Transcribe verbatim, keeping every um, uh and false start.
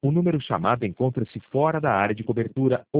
O número chamado encontra-se fora da área de cobertura ou